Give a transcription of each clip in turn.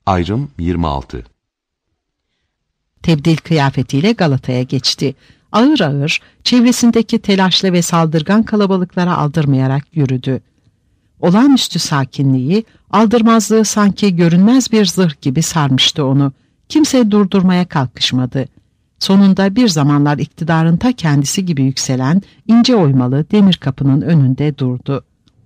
Ayrım 26. Tebdil kıyafetiyle Galata'ya geçti. Ağır ağır, çevresindeki telaşlı ve saldırgan kalabalıklara aldırmayarak yürüdü. Olağanüstü sakinliği, aldırmazlığı sanki görünmez bir zırh gibi sarmıştı onu. Kimse durdurmaya kalkışmadı. Sonunda bir zamanlar iktidarın ta kendisi gibi yükselen ince oymalı demir kapının önünde durdu.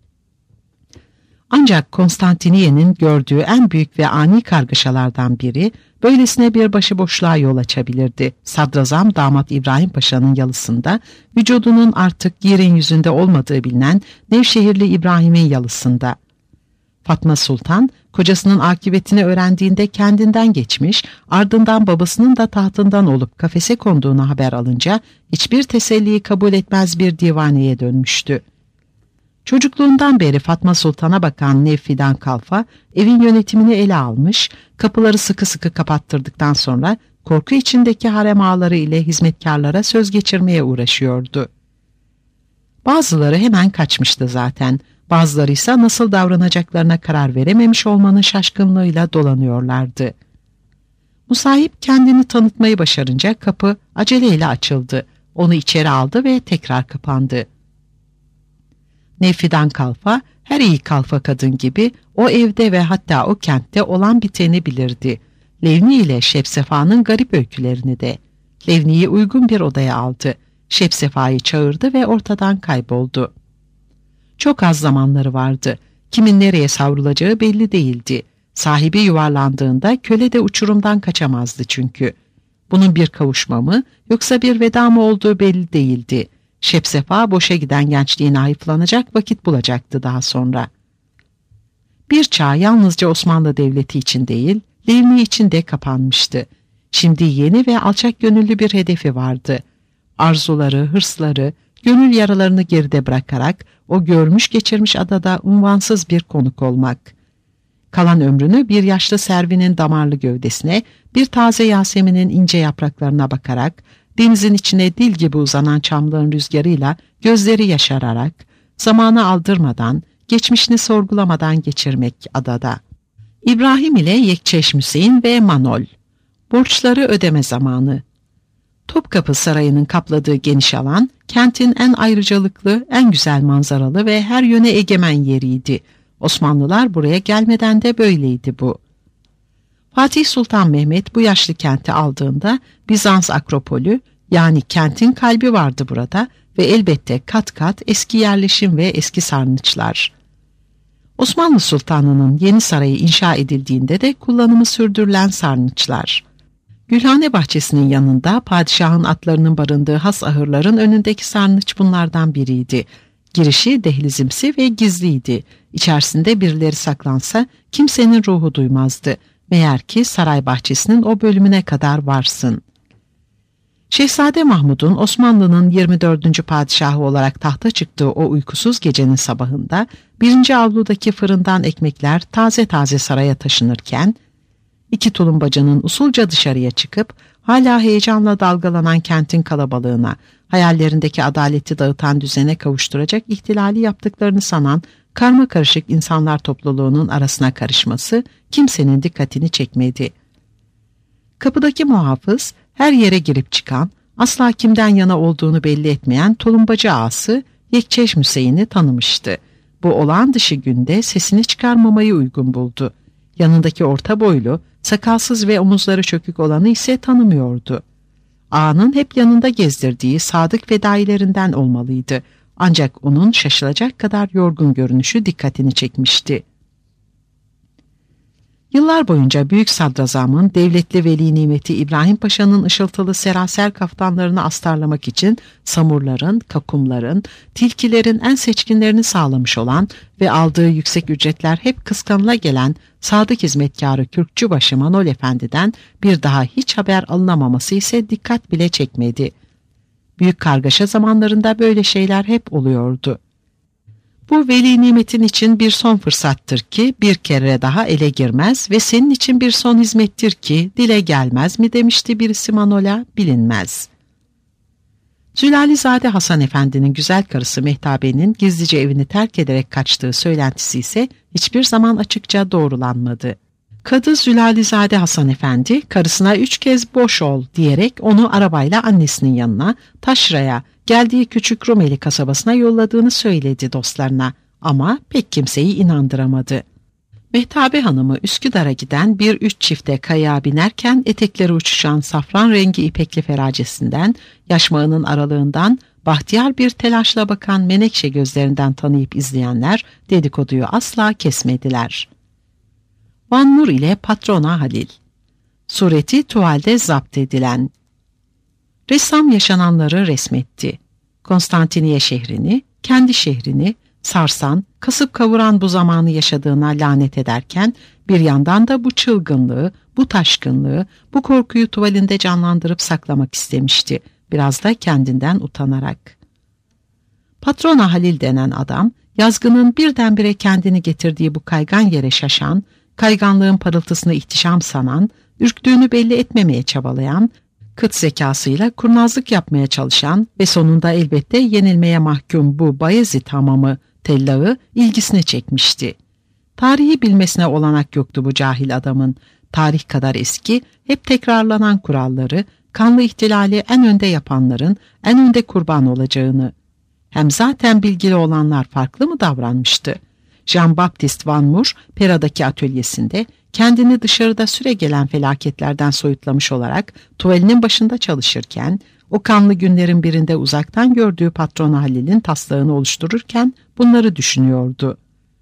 Ancak Konstantiniye'nin gördüğü en büyük ve ani kargaşalardan biri, böylesine bir başıboşluğa yol açabilirdi. Sadrazam Damat İbrahim Paşa'nın yalısında, vücudunun artık yerin yüzünde olmadığı bilinen Nevşehirli İbrahim'in yalısında. Fatma Sultan, kocasının akıbetini öğrendiğinde kendinden geçmiş, ardından babasının da tahtından olup kafese konduğunu haber alınca, hiçbir teselliyi kabul etmez bir divaneye dönmüştü. Çocukluğundan beri Fatma Sultan'a bakan Nevfidan Kalfa, evin yönetimini ele almış, kapıları sıkı sıkı kapattırdıktan sonra korku içindeki harem ağaları ile hizmetkarlara söz geçirmeye uğraşıyordu. Bazıları hemen kaçmıştı zaten, bazıları ise nasıl davranacaklarına karar verememiş olmanın şaşkınlığıyla dolanıyorlardı. Musahip kendini tanıtmayı başarınca kapı aceleyle açıldı, onu içeri aldı ve tekrar kapandı. Nevfidan Kalfa, her iyi kalfa kadın gibi o evde ve hatta o kentte olan biteni bilirdi. Levni ile Şepsefa'nın garip öykülerini de. Levni'yi uygun bir odaya aldı. Şepsefa'yı çağırdı ve ortadan kayboldu. Çok az zamanları vardı. Kimin nereye savrulacağı belli değildi. Sahibi yuvarlandığında köle de uçurumdan kaçamazdı çünkü. Bunun bir kavuşma mı yoksa bir veda mı olduğu belli değildi. Şepsefa boşa giden gençliğine hayıflanacak vakit bulacaktı daha sonra. Bir çağ yalnızca Osmanlı Devleti için değil, Levni için de kapanmıştı. Şimdi yeni ve alçak gönüllü bir hedefi vardı. Arzuları, hırsları, gönül yaralarını geride bırakarak o görmüş geçirmiş adada unvansız bir konuk olmak. Kalan ömrünü bir yaşlı servinin damarlı gövdesine, bir taze Yasemin'in ince yapraklarına bakarak, denizin içine dil gibi uzanan çamlığın rüzgarıyla gözleri yaşararak, zamanı aldırmadan, geçmişini sorgulamadan geçirmek adada. İbrahim ile Yekçeş Hüseyin ve Manol. Borçları ödeme zamanı. Topkapı Sarayı'nın kapladığı geniş alan, kentin en ayrıcalıklı, en güzel manzaralı ve her yöne egemen yeriydi. Osmanlılar buraya gelmeden de böyleydi bu. Fatih Sultan Mehmet bu yaşlı kenti aldığında Bizans Akropolü, yani kentin kalbi vardı burada ve elbette kat kat eski yerleşim ve eski sarnıçlar. Osmanlı Sultanı'nın yeni sarayı inşa edildiğinde de kullanımı sürdürülen sarnıçlar. Gülhane bahçesinin yanında padişahın atlarının barındığı has ahırların önündeki sarnıç bunlardan biriydi. Girişi dehlizimsi ve gizliydi. İçerisinde birileri saklansa kimsenin ruhu duymazdı. Meğer ki saray bahçesinin o bölümüne kadar varsın. Şehzade Mahmud'un Osmanlı'nın 24. padişahı olarak tahta çıktığı o uykusuz gecenin sabahında 1. avludaki fırından ekmekler taze taze saraya taşınırken, iki tulumbacının usulca dışarıya çıkıp hala heyecanla dalgalanan kentin kalabalığına, hayallerindeki adaleti dağıtan düzene kavuşturacak ihtilali yaptıklarını sanan karma karışık insanlar topluluğunun arasına karışması kimsenin dikkatini çekmedi. Kapıdaki muhafız, her yere girip çıkan, asla kimden yana olduğunu belli etmeyen tulumbacı ağası Yekçeş Hüseyin'i tanımıştı. Bu olağan dışı günde sesini çıkarmamayı uygun buldu. Yanındaki orta boylu, sakalsız ve omuzları çökük olanı ise tanımıyordu. Ağanın hep yanında gezdirdiği sadık fedailerinden olmalıydı. Ancak onun şaşılacak kadar yorgun görünüşü dikkatini çekmişti. Yıllar boyunca Büyük Sadrazam'ın devletli veli nimeti İbrahim Paşa'nın ışıltılı seraser kaftanlarını astarlamak için samurların, kakumların, tilkilerin en seçkinlerini sağlamış olan ve aldığı yüksek ücretler hep kıskanıla gelen sadık hizmetkarı Kürkçübaşı Manol Efendi'den bir daha hiç haber alınamaması ise dikkat bile çekmedi. Büyük kargaşa zamanlarında böyle şeyler hep oluyordu. Bu veli nimetin için bir son fırsattır ki bir kere daha ele girmez ve senin için bir son hizmettir ki dile gelmez mi demişti birisi Manol'a, bilinmez. Zülalizade Hasan Efendi'nin güzel karısı Mehtabe'nin gizlice evini terk ederek kaçtığı söylentisi ise hiçbir zaman açıkça doğrulanmadı. Kadı Zülalizade Hasan Efendi karısına 3 kez boş ol diyerek onu arabayla annesinin yanına, taşraya, geldiği küçük Rumeli kasabasına yolladığını söyledi dostlarına ama pek kimseyi inandıramadı. Mehtâbe Hanım'ı Üsküdar'a giden bir 3 çifte kayağa binerken etekleri uçuşan safran rengi ipekli feracesinden, yaşmağının aralığından, bahtiyar bir telaşla bakan menekşe gözlerinden tanıyıp izleyenler dedikoduyu asla kesmediler. Van Nur ile Patrona Halil. Sureti tuvalde zapt edilen. Ressam yaşananları resmetti. Konstantiniye şehrini, kendi şehrini, sarsan, kasıp kavuran bu zamanı yaşadığına lanet ederken, bir yandan da bu çılgınlığı, bu taşkınlığı, bu korkuyu tuvalinde canlandırıp saklamak istemişti, biraz da kendinden utanarak. Patrona Halil denen adam, yazgının birdenbire kendini getirdiği bu kaygan yere şaşan, kayganlığın parıltısını ihtişam sanan, ürktüğünü belli etmemeye çabalayan, kıt zekasıyla kurnazlık yapmaya çalışan ve sonunda elbette yenilmeye mahkum bu Bayezid hamamı tellağı ilgisini çekmişti. Tarihi bilmesine olanak yoktu bu cahil adamın. Tarih kadar eski, hep tekrarlanan kuralları, kanlı ihtilali en önde yapanların en önde kurban olacağını. Hem zaten bilgili olanlar farklı mı davranmıştı? Jean-Baptiste Van Mur, Pera'daki atölyesinde kendini dışarıda süregelen felaketlerden soyutlamış olarak tuvalinin başında çalışırken, o kanlı günlerin birinde uzaktan gördüğü Patrona Halil'in taslağını oluştururken bunları düşünüyordu.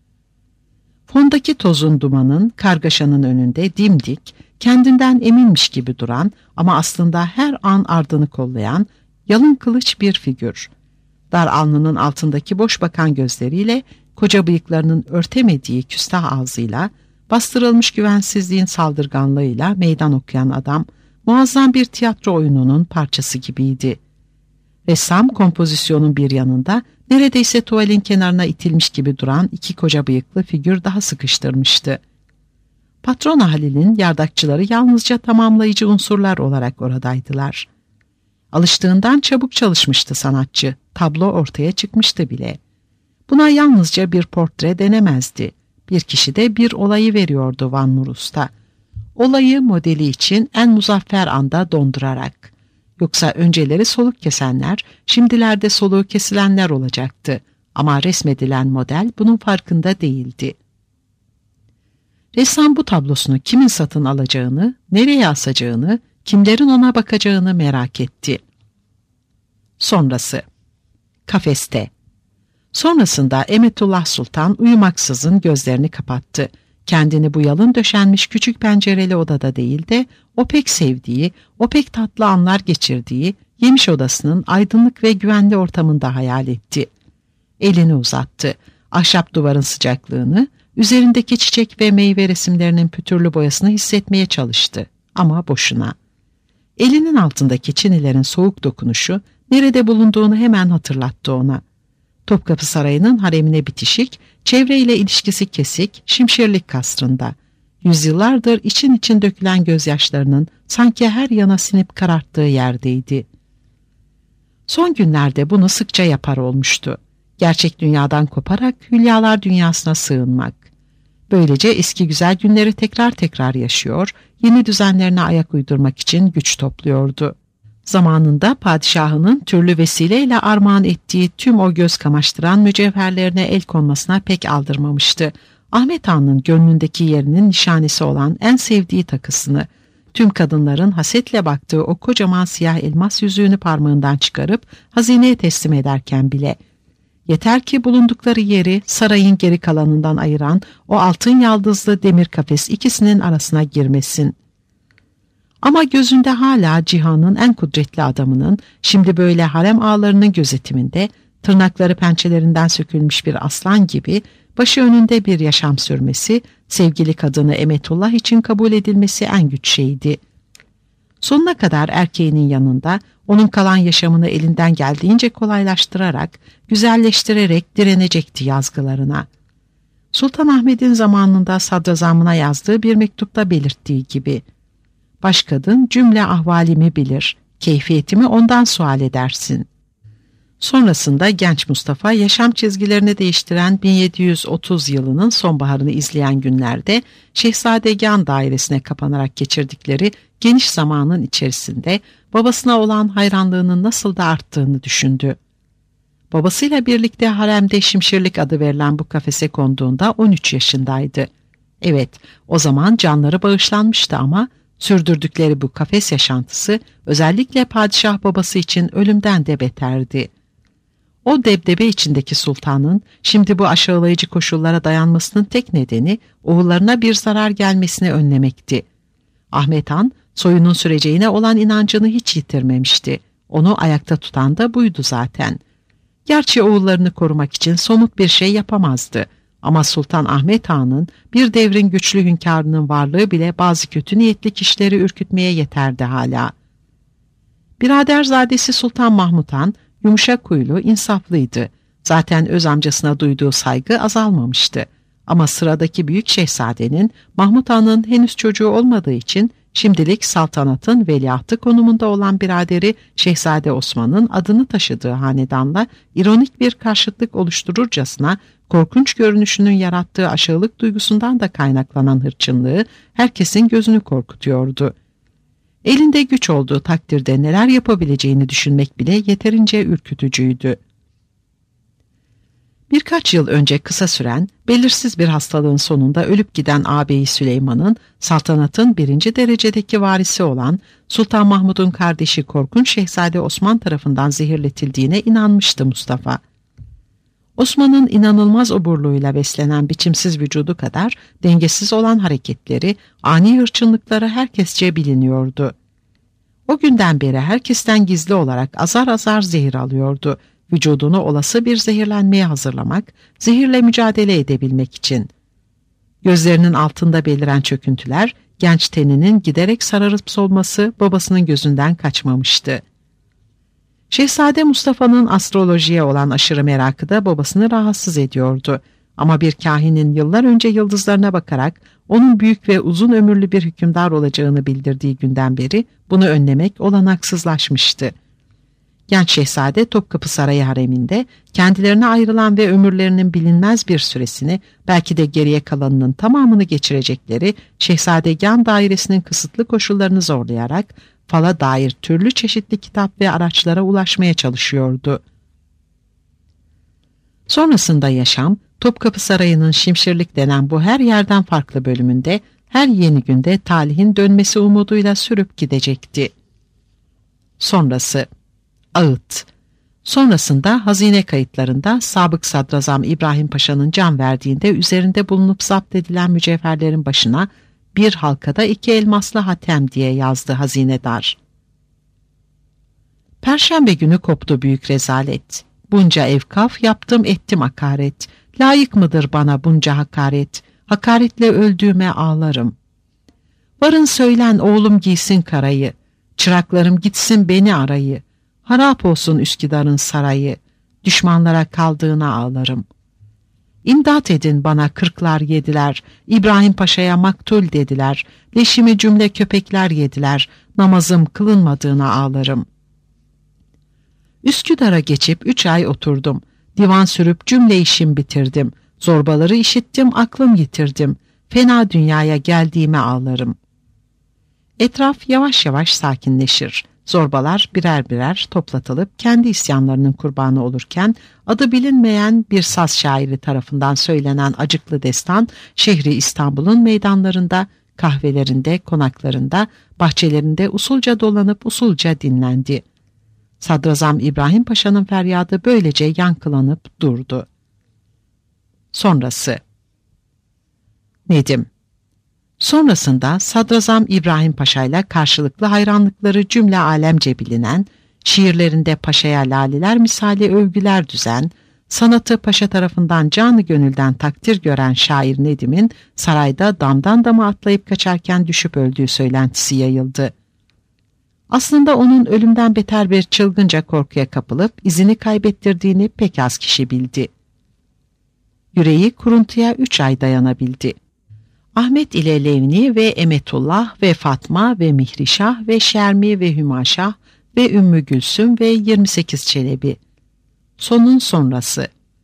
Fondaki tozun, dumanın, kargaşanın önünde dimdik, kendinden eminmiş gibi duran ama aslında her an ardını kollayan, yalın kılıç bir figür. Dar alnının altındaki boş bakan gözleriyle, koca bıyıklarının örtemediği küstah ağzıyla, bastırılmış güvensizliğin saldırganlığıyla meydan okuyan adam, muazzam bir tiyatro oyununun parçası gibiydi. Ressam kompozisyonun bir yanında, neredeyse tuvalin kenarına itilmiş gibi duran 2 koca bıyıklı figür daha sıkıştırmıştı. Patrona Halil'in yardakçıları yalnızca tamamlayıcı unsurlar olarak oradaydılar. Alıştığından çabuk çalışmıştı sanatçı, tablo ortaya çıkmıştı bile. Buna yalnızca bir portre denemezdi. Bir kişi de bir olayı veriyordu Van Nur Usta. Olayı modeli için en muzaffer anda dondurarak. Yoksa önceleri soluk kesenler, şimdilerde soluğu kesilenler olacaktı. Ama resmedilen model bunun farkında değildi. Ressam bu tablosunu kimin satın alacağını, nereye asacağını, kimlerin ona bakacağını merak etti. Sonrası. Kafeste. Sonrasında Emetullah Sultan uyumaksızın gözlerini kapattı. Kendini bu yalın döşenmiş küçük pencereli odada değil de o pek sevdiği, o pek tatlı anlar geçirdiği yemiş odasının aydınlık ve güvenli ortamında hayal etti. Elini uzattı. Ahşap duvarın sıcaklığını, üzerindeki çiçek ve meyve resimlerinin pütürlü boyasını hissetmeye çalıştı. Ama boşuna. Elinin altındaki çinilerin soğuk dokunuşu nerede bulunduğunu hemen hatırlattı ona. Topkapı Sarayı'nın haremine bitişik, çevreyle ilişkisi kesik, Şimşirlik kasrında. Yüzyıllardır için için dökülen gözyaşlarının sanki her yana sinip kararttığı yerdeydi. Son günlerde bunu sıkça yapar olmuştu. Gerçek dünyadan koparak hülyalar dünyasına sığınmak. Böylece eski güzel günleri tekrar tekrar yaşıyor, yeni düzenlerine ayak uydurmak için güç topluyordu. Zamanında padişahının türlü vesileyle armağan ettiği tüm o göz kamaştıran mücevherlerine el konmasına pek aldırmamıştı. Ahmet Han'ın gönlündeki yerinin nişanesi olan en sevdiği takısını, tüm kadınların hasetle baktığı o kocaman siyah elmas yüzüğünü parmağından çıkarıp hazineye teslim ederken bile, yeter ki bulundukları yeri sarayın geri kalanından ayıran o altın yaldızlı demir kafes ikisinin arasına girmesin. Ama gözünde hala cihanın en kudretli adamının, şimdi böyle harem ağalarının gözetiminde, tırnakları pençelerinden sökülmüş bir aslan gibi, başı önünde bir yaşam sürmesi, sevgili kadını Emetullah için kabul edilmesi en güç şeydi. Sonuna kadar erkeğinin yanında, onun kalan yaşamını elinden geldiğince kolaylaştırarak, güzelleştirerek direnecekti yazgılarına. Sultanahmet'in zamanında sadrazamına yazdığı bir mektupta belirttiği gibi, "Başkadın cümle ahvalimi bilir, keyfiyetimi ondan sual edersin." Sonrasında genç Mustafa yaşam çizgilerini değiştiren 1730 yılının sonbaharını izleyen günlerde Şehzadegân dairesine kapanarak geçirdikleri geniş zamanın içerisinde babasına olan hayranlığının nasıl da arttığını düşündü. Babasıyla birlikte haremde Şimşirlik adı verilen bu kafese konduğunda 13 yaşındaydı. Evet, o zaman canları bağışlanmıştı ama sürdürdükleri bu kafes yaşantısı özellikle padişah babası için ölümden de beterdi. O debdebe içindeki sultanın şimdi bu aşağılayıcı koşullara dayanmasının tek nedeni oğullarına bir zarar gelmesini önlemekti. Ahmet Han soyunun süreceğine olan inancını hiç yitirmemişti. Onu ayakta tutan da buydu zaten. Gerçi oğullarını korumak için somut bir şey yapamazdı. Ama Sultan Ahmet Han'ın bir devrin güçlü hünkârının varlığı bile bazı kötü niyetli kişileri ürkütmeye yeterdi hala. Biraderzadesi Sultan Mahmud Han yumuşak huylu, insaflıydı. Zaten öz amcasına duyduğu saygı azalmamıştı. Ama sıradaki büyük şehzadenin Mahmud Han'ın henüz çocuğu olmadığı için şimdilik saltanatın veliahtı konumunda olan biraderi Şehzade Osman'ın adını taşıdığı hanedanla ironik bir karşıtlık oluştururcasına korkunç görünüşünün yarattığı aşağılık duygusundan da kaynaklanan hırçınlığı herkesin gözünü korkutuyordu. Elinde güç olduğu takdirde neler yapabileceğini düşünmek bile yeterince ürkütücüydü. Birkaç yıl önce kısa süren, belirsiz bir hastalığın sonunda ölüp giden ağabeyi Süleyman'ın saltanatın 1. derecedeki varisi olan Sultan Mahmud'un kardeşi Korkunç Şehzade Osman tarafından zehirletildiğine inanmıştı Mustafa. Osman'ın inanılmaz oburluğuyla beslenen biçimsiz vücudu kadar dengesiz olan hareketleri, ani hırçınlıkları herkesçe biliniyordu. O günden beri herkesten gizli olarak azar azar zehir alıyordu. Vücudunu olası bir zehirlenmeye hazırlamak, zehirle mücadele edebilmek için. Gözlerinin altında beliren çöküntüler, genç teninin giderek sararıp solması babasının gözünden kaçmamıştı. Şehzade Mustafa'nın astrolojiye olan aşırı merakı da babasını rahatsız ediyordu. Ama bir kahinin yıllar önce yıldızlarına bakarak onun büyük ve uzun ömürlü bir hükümdar olacağını bildirdiği günden beri bunu önlemek olanaksızlaşmıştı. Genç şehzade Topkapı Sarayı hareminde kendilerine ayrılan ve ömürlerinin bilinmez bir süresini, belki de geriye kalanının tamamını geçirecekleri Şehzadegân dairesinin kısıtlı koşullarını zorlayarak fala dair türlü çeşitli kitap ve araçlara ulaşmaya çalışıyordu. Sonrasında yaşam, Topkapı Sarayı'nın Şimşirlik denen bu her yerden farklı bölümünde, her yeni günde talihin dönmesi umuduyla sürüp gidecekti. Sonrası ağıt. Sonrasında hazine kayıtlarında Sabık Sadrazam İbrahim Paşa'nın can verdiğinde üzerinde bulunup zapt edilen mücevherlerin başına bir halkada 2 elmaslı hatem diye yazdı hazinedar. Perşembe günü koptu büyük rezalet. Bunca evkaf yaptım ettim hakaret. Layık mıdır bana bunca hakaret? Hakaretle öldüğüme ağlarım. Varın söylen oğlum giysin karayı. Çıraklarım gitsin beni arayı. Harap olsun Üsküdar'ın sarayı. Düşmanlara kaldığına ağlarım. İmdat edin bana kırklar yediler. İbrahim Paşa'ya maktul dediler. Leşimi cümle köpekler yediler. Namazım kılınmadığına ağlarım. Üsküdar'a geçip 3 ay oturdum. Divan sürüp cümle işim bitirdim. Zorbaları işittim, aklım yitirdim. Fena dünyaya geldiğime ağlarım. Etraf yavaş yavaş sakinleşir. Zorbalar birer birer toplatılıp kendi isyanlarının kurbanı olurken adı bilinmeyen bir saz şairi tarafından söylenen acıklı destan şehri İstanbul'un meydanlarında, kahvelerinde, konaklarında, bahçelerinde usulca dolanıp usulca dinlendi. Sadrazam İbrahim Paşa'nın feryadı böylece yankılanıp durdu. Sonrası Nedim. Sonrasında Sadrazam İbrahim Paşa ile karşılıklı hayranlıkları cümle alemce bilinen, şiirlerinde paşaya laleler misali övgüler düzen, sanatı paşa tarafından canı gönülden takdir gören şair Nedim'in sarayda damdan dama atlayıp kaçarken düşüp öldüğü söylentisi yayıldı. Aslında onun ölümden beter bir çılgınca korkuya kapılıp izini kaybettirdiğini pek az kişi bildi. Yüreği kuruntuya 3 ay dayanabildi. Ahmet ile Levni ve Emetullah ve Fatma ve Mihrişah ve Şermi ve Hümaşah ve Ümmü Gülsüm ve 28 Çelebi. Sonun sonrası.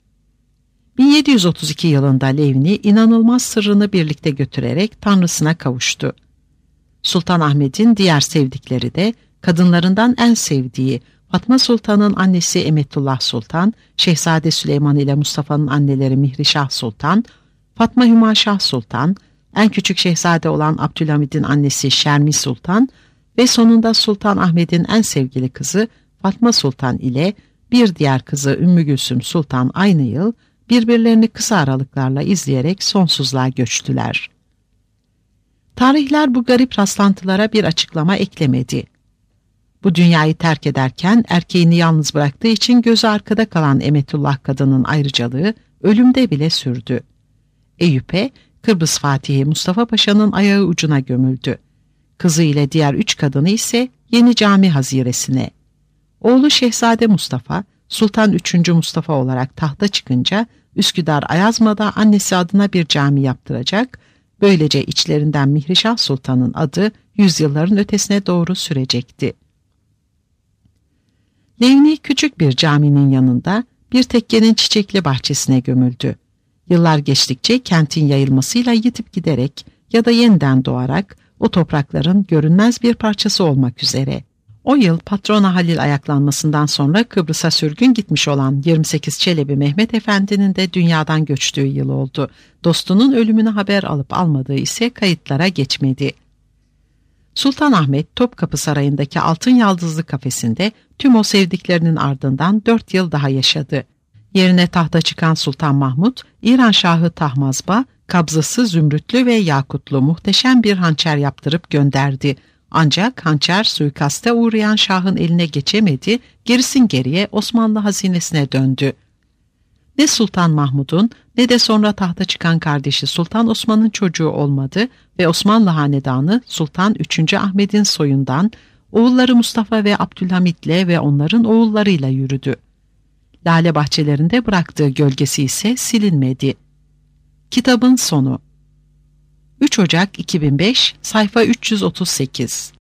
1732 yılında Levni inanılmaz sırrını birlikte götürerek Tanrısına kavuştu. Sultan Ahmet'in diğer sevdikleri de kadınlarından en sevdiği Fatma Sultan'ın annesi Emetullah Sultan, Şehzade Süleyman ile Mustafa'nın anneleri Mihrişah Sultan, Fatma Hümaşah Sultan, en küçük şehzade olan Abdülhamid'in annesi Şermi Sultan ve sonunda Sultan Ahmet'in en sevgili kızı Fatma Sultan ile bir diğer kızı Ümmü Gülsüm Sultan aynı yıl birbirlerini kısa aralıklarla izleyerek sonsuzluğa göçtüler. Tarihler bu garip rastlantılara bir açıklama eklemedi. Bu dünyayı terk ederken erkeğini yalnız bıraktığı için gözü arkada kalan Emetullah kadının ayrıcalığı ölümde bile sürdü. Eyüp'e Kıbrıs Fatihi Mustafa Paşa'nın ayağı ucuna gömüldü. Kızı ile diğer 3 kadını ise Yeni Cami haziresine. Oğlu Şehzade Mustafa, Sultan 3. Mustafa olarak tahta çıkınca Üsküdar Ayazma'da annesi adına bir cami yaptıracak, böylece içlerinden Mihrişah Sultan'ın adı yüzyılların ötesine doğru sürecekti. Levni küçük bir caminin yanında bir tekkenin çiçekli bahçesine gömüldü. Yıllar geçtikçe kentin yayılmasıyla yitip giderek ya da yeniden doğarak o toprakların görünmez bir parçası olmak üzere. O yıl patrona Halil ayaklanmasından sonra Kıbrıs'a sürgün gitmiş olan 28 Çelebi Mehmet Efendi'nin de dünyadan göçtüğü yıl oldu. Dostunun ölümünü haber alıp almadığı ise kayıtlara geçmedi. Sultan Ahmet Topkapı Sarayı'ndaki Altın Yaldızlı kafesinde tüm o sevdiklerinin ardından 4 yıl daha yaşadı. Yerine tahta çıkan Sultan Mahmud, İran Şahı Tahmazb'a kabzası zümrütlü ve yakutlu muhteşem bir hançer yaptırıp gönderdi. Ancak hançer suikaste uğrayan Şah'ın eline geçemedi, gerisin geriye Osmanlı hazinesine döndü. Ne Sultan Mahmud'un ne de sonra tahta çıkan kardeşi Sultan Osman'ın çocuğu olmadı ve Osmanlı hanedanı Sultan 3. Ahmet'in soyundan oğulları Mustafa ve Abdülhamid'le ve onların oğullarıyla yürüdü. Lale bahçelerinde bıraktığı gölgesi ise silinmedi. Kitabın sonu. 3 Ocak 2005, sayfa 338.